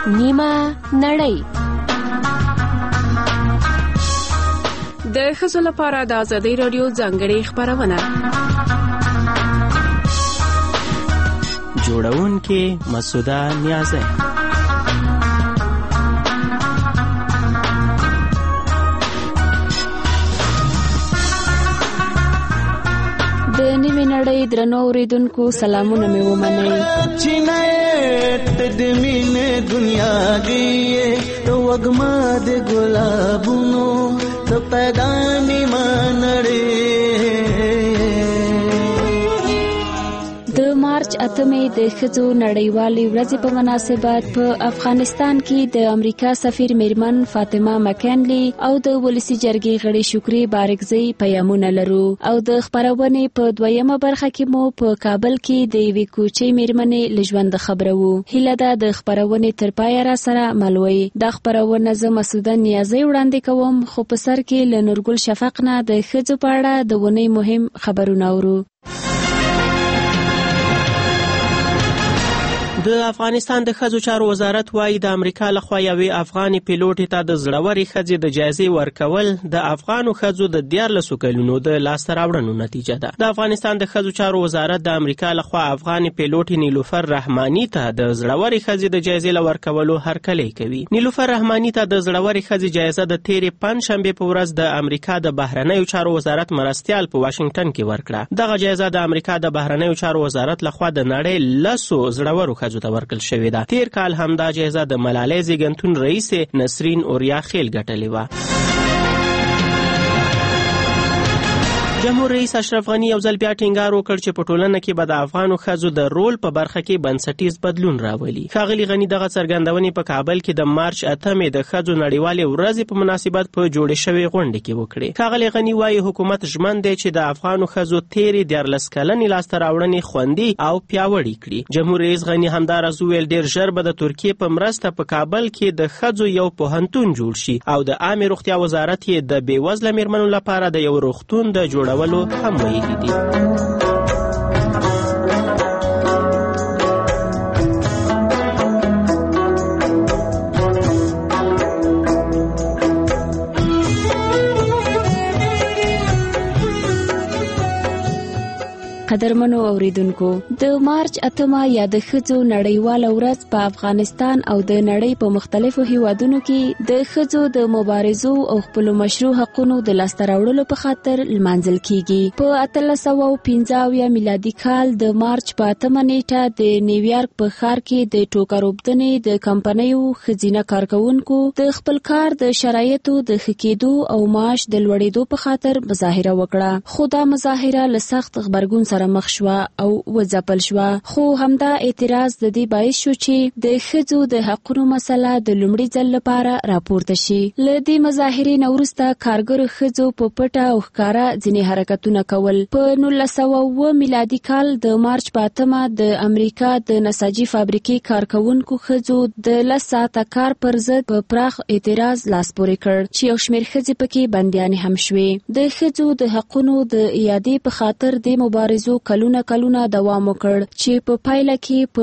نیمه نړۍ. د ښځو لپاره د آزادۍ راډیو ځانګړې خپرونه. جوړونکې مسعوده نیازی. د نیمه نړۍ درنو اوریدونکو سلامونه مې ومنئ. د مینې دنیا دی وګما د ګلابونو ته پیدا نیمه نړۍ. د مارچ 8 د ښځو نړیوالې ورځې په مناسبت په افغانستان کې د امریکا سفیر میرمن فاطمه مکنلی او د ولسی جرګې غړي شکري بارکزی پیغامونه لرو او د خبرونې په دویمه برخه کې مو په کابل کې د یوې کوچې میرمنې لژوند خبرو. هیله ده د خبرونې تر پایه را سره ملوي. د خبرونه زه مسعوده نیازی وړاندې کوم، خو په سر کې له نورګل شفق نه د ښځو په اړه د ونې مهم خبرونه اورو. د افغانستان د ښځو چارو وزارت وايي د امریکا لخوا یوې افغاني پیلوټې ته د زړورې ښځې د جایزې ورکول د افغانو ښځو د 14 کلونو د لاسته راوړنو نتیجه ده. د افغانستان د ښځو چارو وزارت د امریکا لخوا افغاني پیلوټې نیلوفر رحماني ته د زړورې ښځې د جایزې لورکولو هرکلی کوي. نیلوفر رحماني ته د زړورې ښځې جایزه د تیرې پنځشنبې په ورځ د امریکا د بهرنیو چارو وزارت مرستیال په واشنگټن کې ورکړه. دغه جایزه د امریکا د بهرنیو چارو وزارت لخوا د نړۍ 10 زړورو ښځو ته ورکړل شوې ده. تیر کال همدا جایزه د ملالۍ زیږنتون رئیس نسرین اوریا خیل ګټلې وه. جمهور رئیس اشرف غنی یو ځل بیا ټینګار وکړ چې په ټولنه کې به د افغانو ښځو د رول په برخه کې بنسټیز بدلون راولي. ښاغلي غنی دغه څرګندونې په کابل کې د مارچ 8 د ښځو نړیوالې ورځې په مناسبت په جوړې شوې غونډه کې وکړې. ښاغلي غنی وايي حکومت ژمن دی چې د افغانو ښځو تیرې 14 کلنې لاسته راوړنې خوندي او پیاوړې کړي. جمهور رئیس غنی همداراز وویل ډیر ژر به د ترکیې په مرسته په کابل کې د ښځو یو پوهنتون جوړ شي او د عامه روغتیا وزارت یې د بېوزله میرمنو لپاره د یو روغتون د جوړولو هم ویلي دي. قدرمنو اوریدونکو، د مارچ 8 یا د ښځو نړیواله ورځ په افغانستان او د نړۍ په مختلفو هیوادونو کې د ښځو د مبارزو او خپل مشروع حقوقو د لاسته راوړلو په خاطر لمانځل کیږي. په 1815 میلادي کال د مارچ په 8 نیټه د نیویارک په ښار کې د ټوکروبدنې د کمپنیو ښځینه کارکونکو د خپل کار د شرایطو د ښه کېدو او معاش د لوړېدو په خاطر مظاهره وکړه. خو دا مظاهره له سخت غبرګون سره مخ شوه او وځپل شوه. خو همدا اعتراض د دې باعث شو چې د ښځو د حقوقو مسله د لومړي ځل لپاره راپورته شي. له دې مظاهرې نه وروسته کارګرو ښځو په پټه او ښکاره ځینې حرکتونه کول. په 1909 میلادي کال د مارچ په 8 د امریکا د نساجي فابریکې کارکونکو ښځو د 10 ساعته کار پر ضد په پراخ اعتراض لاس پورې کړ چې یو شمېر ښځې پکې بندیانې هم شوې. د ښځو د حقوقو د ایادې په خاطر د مبارزو کلونه دوام وکړ چې په پایله کې په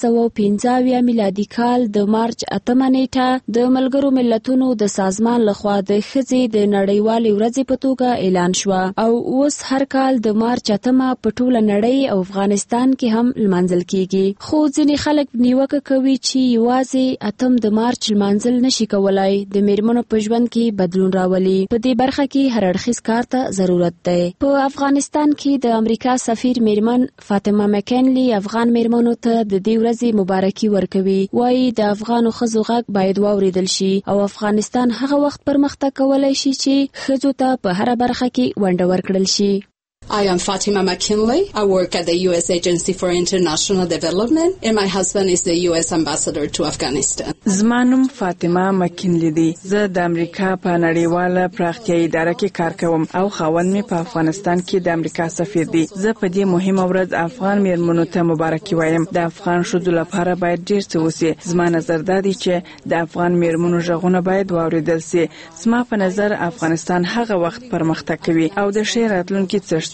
1915 میلادي کال د مارچ 8 نیټه د ملګرو ملتونو د سازمان لخوا د ښځې د نړیوالې ورځې په توګه اعلان شو او اوس هر کال د مارچ 8 په ټوله نړۍ او افغانستان کې هم لمانځل کیږي. خو ځینې خلک نیوکه کوي چې یوازې 8 د مارچ لمانځل نشي کولای د میرمنو په ژوند کې بدلون راولي. په دې برخه کې هر اړخیز کار ته ضرورت دی. په افغانستان کې د امریکا سفیر میرمن فاطمه مکنلی افغان میرمنو ته د دې ورځې مبارکي ورکوي. وايي د افغانو ښځو غږ باید واوریدل شي او افغانستان هغه وخت پرمختګ کولای شي چې ښځو ته په هر برخه کې ونډه ورکړل شي. I am Fatima McKinley. I work at the U.S. Agency for International Development and my husband is the U.S. Ambassador to Afghanistan. زما نوم فاطمه مکنلی دی. زه د امریکا په نړیواله پراختیایي اداره کې کار کوم او خاوند مې په افغانستان کې د امریکا سفیر دی. زه په دې مهمه ورځ افغان میرمنو ته مبارکي وایم. د افغان ښځو لپاره باید ډیر څه وشي. زما نظر دا دی چې د افغان میرمنو غږونه باید واوریدل شي. زما په نظر افغانستان هغه وخت پرمختګ کوي او د ښې راتلونکي څښتن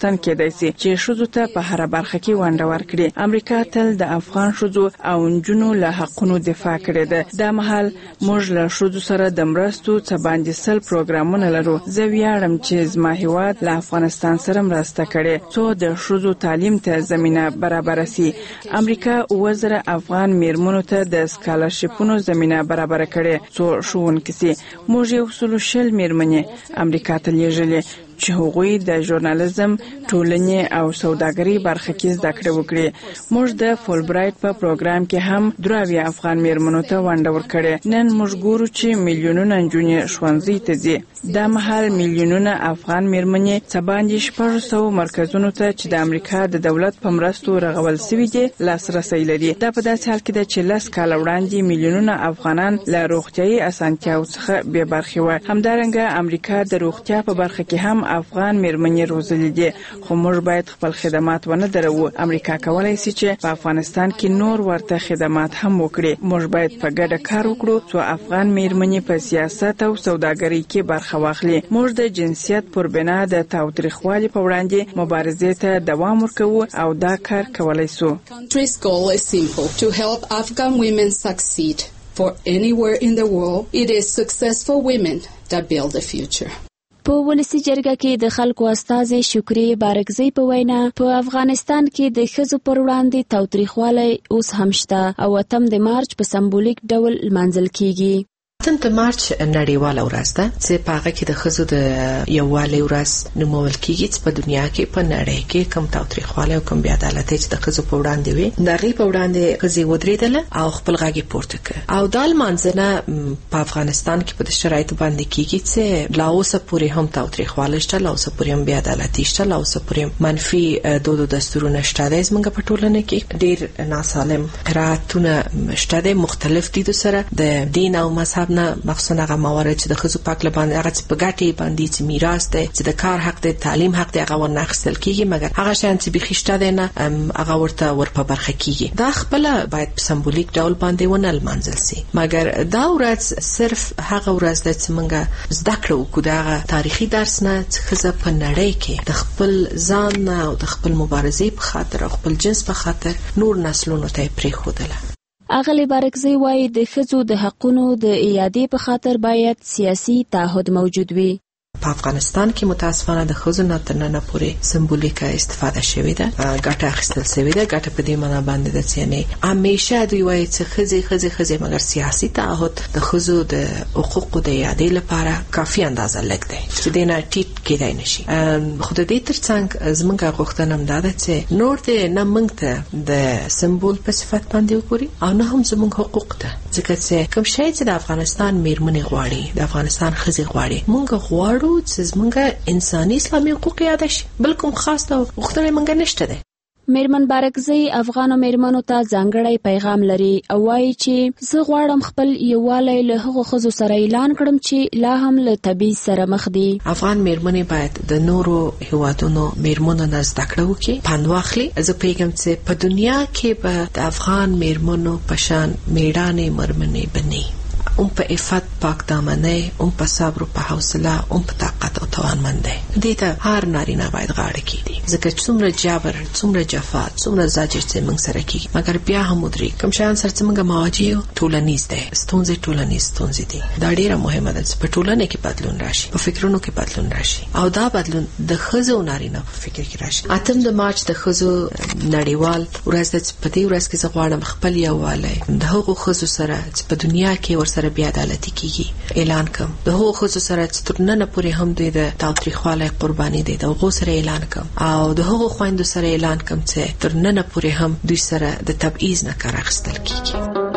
افغانستان کېدای شي چې ښځو ته په هر برخه کې ونډه ورکړي. امریکا تل د افغان ښځو او نجونو له حقونو دفاع کړې ده. دا مهال موږ له ښځو سره د مرستو څه باندې 100 پروګرامونه لرو. زه ویاړم چې زما هیواد له افغانستان سره مرسته کړې څو د ښځو تعلیم ته زمينه برابر شي. امریکا 2000 افغان میرمنو ته د سکالرشیپونو زمينه برابر کړې څو ښوونکي سي. موږ یو سلو شل میرمنې امریکا ته لیږلې چې هغوی د ژورنالیزم، ټولنې او سوداګرۍ برخه کې زده کړې وکړي. موږ د فولبرایټ په پروګرام کې هم 23 افغان میرمنو ته ونډه ورکړې. نن موږ ګورو چې میلیونونه نجونې ښوونځي ته ځي. دا مهال میلیونونه افغان میرمنې څه باندې 600 مرکزونو ته چې د امریکا د دولت په مرستو رغول شوي دي لاسرسی لري. دا په داسې حال کې ده چې 10 کاله وړاندې میلیونونه افغانان له روغتیايي اسانتیاو څخه بې برخې وو. همدارنګه امریکا د روغتیا په برخه کې هم افغان میرمنې روزلې دي، خو موږ باید خپل خدمات ونه درو. امریکا کولای شي چې په افغانستان کې نور ورته خدمات هم وکړي. موږ باید په ګډه کار وکړو چې افغان میرمنې په سیاست او سوداګرۍ کې برخه واخلي. موږ د جنسیت پر بنا د تاوتریخوالي په وړاندې مبارزې ته دوام ورکوو او دا کار کولای شو. Country's goal is simple: to help Afghan women succeed. For anywhere in the world, it is successful women that build the future. په ولسی جرګه کې د خلکو استازي شکری بارکزی په وینا په افغانستان کې د ښځو پر وړاندې تاوتریخوالی اوس هم شته او 8 د مارچ په سمبولیک ډول لمانځل کیږي. 8 د مارچ نړیواله ورځ ده چې په هغه کې د ښځو د یووالي ورځ نومول کیږي چې په دنیا کې په نړۍ کې کم تاوتریخوالی او کم بې عدالتۍ چې د ښځو په وړاندې وي د هغې په وړاندې ښځې ودرېدله او خپل غږ یې پورته کړ. او دا لمانځنه په افغانستان کې په شرایطو باندې کیږي چې لا اوسه پورې هم تاوتریخوالی شته، لا اوسه پورې هم بې عدالتي شته، لا اوسه پورې منفي دود او دستورونه شته دی زموږ په ټولنه کې. ډېر ناسالم قرائتونه شته دی مختلف دي سره د دین او مذهب نه مخصوصا هغه موارد چې د ښځو په حق باندې هغه په ګټې باندې چې میراث دی، چې د کار حق دی، تعلیم حق دی، هغه ورنه اخیستل کیږي، مګر هغه شیان چې بیخي شته دی نه هغه ورته ورپه برخه کیږي. دا خپله باید په سمبولیک ډول باندې ونه لمانځل سي. مګر دا ورځ صرف هغه ورځ ده چې موږ زده کړو وکړو د هغه تاریخي درس نه چې ښځه په نړۍ کې د خپل ځان او د خپل مبارزې په خاطر او خپل جنس په خاطر نور نسلونو ته پرېښودله. اغلی بارکزی وایي د ښځو د حقونو د اعادې په خاطر باید سیاسي تعهد موجود وي. په افغانستان کې متاسفانه د ښځو نه تر ننه پورې سمبولیکه استفاده شوې ده، ګټه اخیستل شوې ده. ګټه په دې معنا باندې ده چې یعنې همیشه دوی وایي چې ښځې مګر سیاسي تعهد د ښځو د حقوقو د اعادې لپاره کافي اندازه لږ دی چې دې نه ټیټ کېدای نه شي. خو د دې تر څنګ زموږ غوښتنه همدا ده چې نور دې نه موږ ته د سمبول په صفت باندې وګوري او نه هم زموږ حقوق ته، ځکه چې کوم شی چې د افغانستان میرمنې غواړي، د افغانستان ښځې غواړي، موږ غواړو چې زموږ انساني اسلامي حقوق یاد شي. بل کوم خاص غوښتنه موږ نشته ده. میرمن بارکزی افغانو میرمنو ته ځانګړی پیغام لري او وایي چې زه غواړم خپل یووالی له هغو ښځو سره اعلان کړم چې لا هم له تبعیض سره مخ دي. افغان میرمنې باید د نورو هیوادونو میرمنو نه زده کړه وکړي، پند واخلي. زه پوهیږم چې په دنیا کې به د افغان میرمنو په شان میړانې میرمنې به نه اون په عفت پاک دامنۍ، اون په صبر او په حوصله، اون په طاقت او توانمندۍ. دې ته هر نارینه باید غاړه کېږدي، ځکه څومره جبر، څومره جفا، څومره زجر چې موږ سره کېږي، مګر بیا هم ودرېږو. کوم شیان سره چې موږ مواجه یو ټولنیز دی، ستونزې ټولنیز ستونزې دي. دا ډېره مهمه ده چې په ټولنه کې بدلون راشي، په فکرونو کې بدلون راشي او دا بدلون د ښځو او نارینه په فکر کې راشي. 8 د مارچ د ښځو نړیوال ورځ ده چې په دې ورځ کې زه غواړم خپل یووالی د هغو ښځو سره چې په دنیا کې ورسره بیا عدالتي کیږي اعلان کوم. د هغو ښځو سره چې تر ننه پورې هم دوی د تاوتریخوالي قرباني دي، د هغو سره اعلان کوم او د هغو خویندو سره اعلان کوم چې تر ننه پورې هم دوی سره د تبعیض نه کار اخیستل کیږي.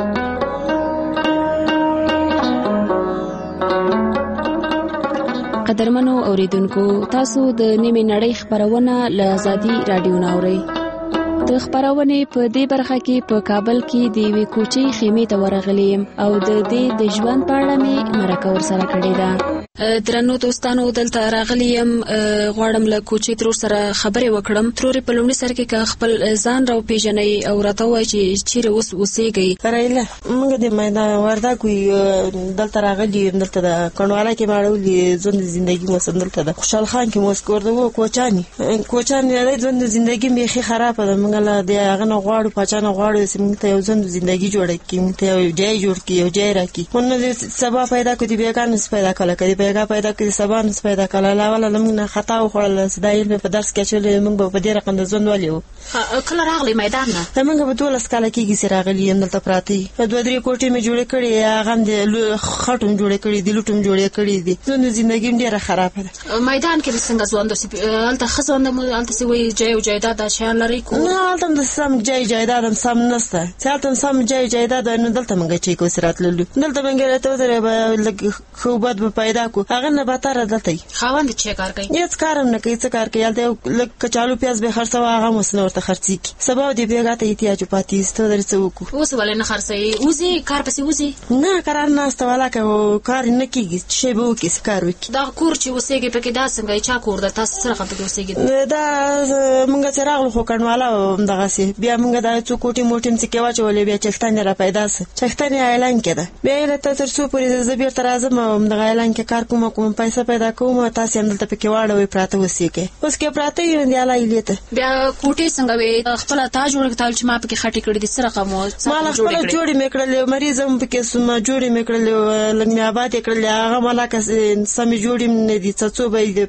قدرمنو اوریدونکو، تاسو د نیمه نړۍ خبرونه له آزادي رادیو ناوړئ. د خبرونې په دې برخه کې په کابل کې د یوې کوچۍ خیمې ته ورغلې او د دې د ژوند په اړه مې مرکه ورسره کړې ده. درنو دوستانو دلته راغلی يم غواړم له کوچې ترور سره خبرې وکړم. ترورې په لومړي سر کې خپل ځان راو پیژنئ او راته وایي چې چیرې اوس اوسېږئ. رایله موږ د میدان وردګو دلته راغلي یو. دلته د کڼواله کې ماړولې ژوند زندگی مو سم دلته د خوشحال خان کې مو سکور د کوچانی د ژوند زندگی میخي خراب ده. موږ له د هغه نه غواړو پاچانه غواړو چې موږ ته یو ژوند زندگی جوړ کړي، موږ ته یو ځای جوړ کړي، یو ځای راکړي. نو سبا پیدا کړي بیګان پیدا کړي، بیګا پیدا کړي سبا نس پیدا کړي. لا ولا موږ نه خطا وخړل سدایل په درس کې چې موږ په دې رقم د ژوند ولیو. کله راغلی میدان نه موږ په 12 کال کې سره راغلي یم. دلته پراتی په 2-3 کوټې مې جوړ کړي، هغه د خټوم جوړ کړي دي، لټوم جوړ کړي دي. ژوند زندگی ډیره خراب ده. میدان کې څنګه ژوند دلته خزوند مو دلته سوي جای او جایداد شان لري کو؟ نه دلته د سم جای جایداد سم نشته. څلته سم جای جایداد نه دلته موږ چې کو سرات لولو. دلته موږ راته درې لګ خوبات به پیدا کو. هغه نه به تر دلته خاوند چې کار کوي هیڅ کار نه کوي. څه کار کوي؟ دلته لګ کچالو پیاز به خرڅوا، هغه مسنور ته خرڅي کی. سبا دې بیګه ته احتیاج پاتې ست درڅ وکړو. اوس ولې نه خرڅي؟ اوزي کار پسې اوزي نه کار نه استواله کو کار نه کیږي. شی به وکي کار وکي. دا کور چې وسېږي پکې دا څنګه چا کور ده تاسو سره خپل وسېږي؟ دا موږ چې راغلو خو کڼواله دغه سي بیا موږ دا څو کوټي موټیم چې کېوا چولې بیا چختانه را پیدا سه. چختانه اعلان کړه بیا له تر څو پورې زبیر تر اعظم دغه اعلان کې کار کوم پیسې پیدا کوم. تاسو هم دلته پکې واړوي پراته وسېږي. اوس کې پراته یې دی الله لیته. بیا کوټي څنګه وي خپل تا جوړ کړل چې ما پکې خټي کړې دي سره کومه ما خپل جوړې میکړلې مریضم پکې سم جوړې میکړلې لنګ آباد کړلې. هغه ملاک سم جوړې نه دي څو به دې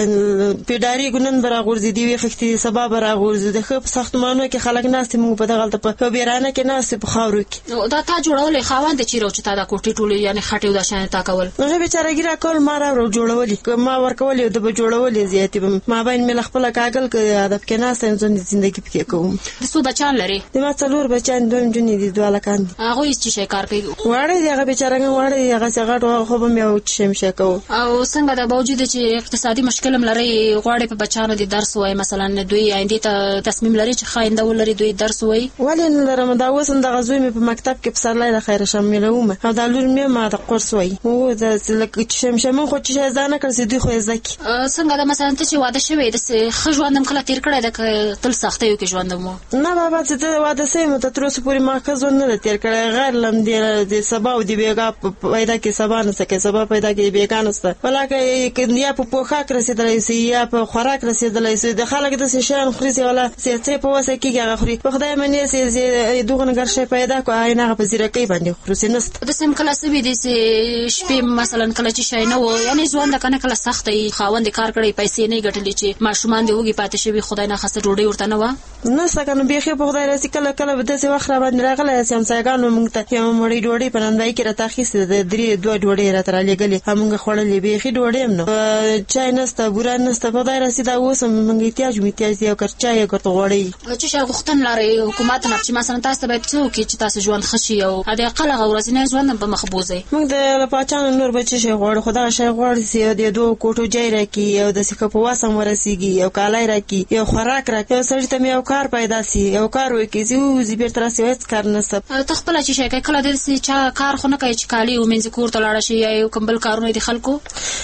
کې پیډاری ګنن برا غورځي دی وي خختي سبا برا غورځي د خپ ساختمانو کې خلک ناست موږ په دغه په بیرانه کې ناست په خاورو کې. دا تا جوړولې خاوند چې راو چې تا دا کوټي ټولې یعنی خټي ودا شان تا کول؟ نو بیچاره ګیرا کول ما را جوړولې ما ورکولې د جوړولې زیاتې ما باندې مل خپل کاغل کې ادب کې ناست ژوند زندگی پکې کوم. د څو بچان لري؟ د ما څلور بچان دویم جونې دي دواله کاندي. هغه هیڅ شي کار کوي وړه دی هغه بیچاره وړه دی هغه څنګه خو به مې شم شکو. او څنګه د باوجود چې اقتصادي مشکل هم لري غواړي په بچانو دي درس وای مثلا دوی آینده ته تصمیم لري چې خاینده ولري دوی درس وای ولې نه لرم. دا اوس د غزوی مې په مکتب کې پسرلای د خیر شاملوم او د لور مې ما د قرص وای او د لکه شمشمن خو چې ځانه کړسې دوی خو زکی. څنګه د مثلا ته چې واده شوی د خژوندم کله تیر کړی د تل سختي یو کې ژوندم نه بابا چې ته واده سیم ته تر اوسه پورې ما خزون نه تیر کړی غیر لم دی سبا او دی بیګا پیدا کې سبا نه سکه سبا پیدا کې بیګا نسته ولکه یا په پوخاک رسیدلای سي یا په خوراک رسیدلای سي. د خلک د شان خريسي ولا سي په واسه کې هغه خوري. په خدای منې سي دغه نګر شي پیدا کو عینه په زیره کې باندې خرسي نست. د سم کله سوي دي سي شپې مثلا کله چې شي نه و یعنی ژوند کنه کله سخت ای خاوند کار کړی پیسې نه ګټلې چې ماشومان دی وګي پاتې شي خدای نه خسته ډوډۍ ورته نه و نه سکنه بيخي په خدای راسي کله کله به داسې وخت را باندې راغله چې هم څنګه مونږ ته یو مړی ډوډۍ پنندای کې راته خېسته د درې دوه ډوډۍ راته را لګلې همغه خړلې بيخي ډوډۍ هم نو چای نسته ګوران نسته په خدای راسي دا اوس مونږ احتیاج یو کار چای کوته غوړی چې شاو غختن لري حکومت نه چې مثلا تاسو به څوک چې تاسو ژوند خشي او د اقل غورزنه ژوند په مخبوزي موږ د پاچان نور بچی شي غوړ خدای شي غوړ سي د دوه کوټو جای راکی او د سکه په واسم ورسیږي او کالای راکی یو خوراک راکی سړی ته یو کار پیدا سي یو کار وکي زو زی بیرته راسي وڅ کار نسب ته خپل چې شي کله د سي چا کار خو نه کوي چې کالی او منځ کور ته لاړ شي یا کمبل کارونه دي خلکو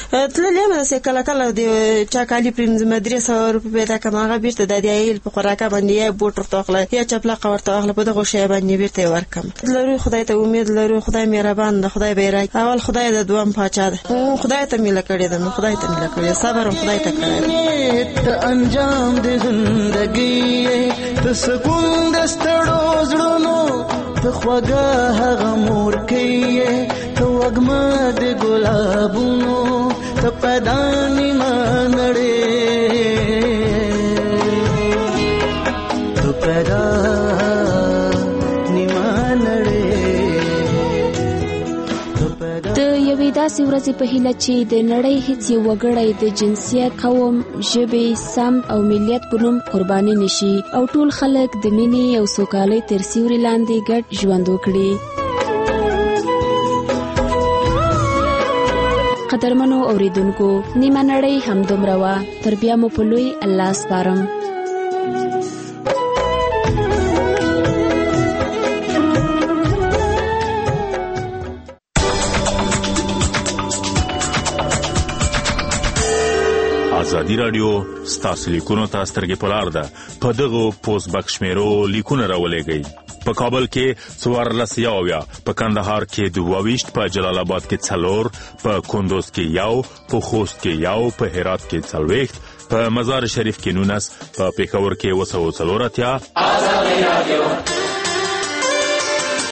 تللې مې سه کله د چا کالی پرنځ مدرسه او په پیدا کماغه بیرته د دیایل په خوراکه باندې بوټر توخله یا چپلا قورته اخله په دغه شی باندې بیرته ورکم. لرو خدای ته امید لرو خدای مهربان ده خدای بیرای اول خدای د دوام پاچا ده خدای ته مله کړی ده خدای ته مله کړی صبر خدای ته کړی ته انجام د زندګي ته سکون د ستړو زړونو ته خوږه هغه مور کې ته وګما د ګلابونو ته پدانی مانړې ته پدانی مانړې د یوې داسې ورځې په هیله چې د نړۍ هیڅ یو وګړی د جنسیت قوم ژبې سم او ملیت په نوم قرباني نشي او ټول خلک د مینې او سوکالۍ تر سیوري لاندې ګډ ژوند وکړي. قدرمنو اوریدونکو نیمه نړۍ همدومره وه تر بیا مو په لوی الله سپارم. ازادي راډیو ستاسو لیکونو ته سترګې په لار ده. په دغو پوسټ بکس شمیرو لیکونه راولېږئ. په کابل کې 14 په کندهار کې 22 په جلال آباد کې 4 په کندوز کې 1 په خوست کې 1 په هرات کې 40 په مزار شریف کې 19 په پېښور کې 240 ازادي راډیو